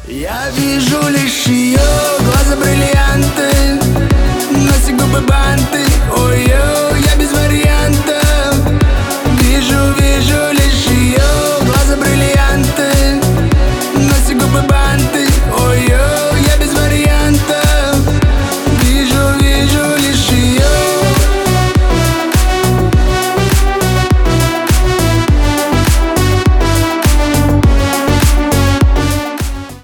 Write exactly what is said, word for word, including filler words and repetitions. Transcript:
Я вижу лишь ее глаза бриллианты, носик, губы, банты. Ой-ой, я без вариантов. Вижу, вижу лишь ее глаза бриллианты, носик, губы, банты. Ой-ой.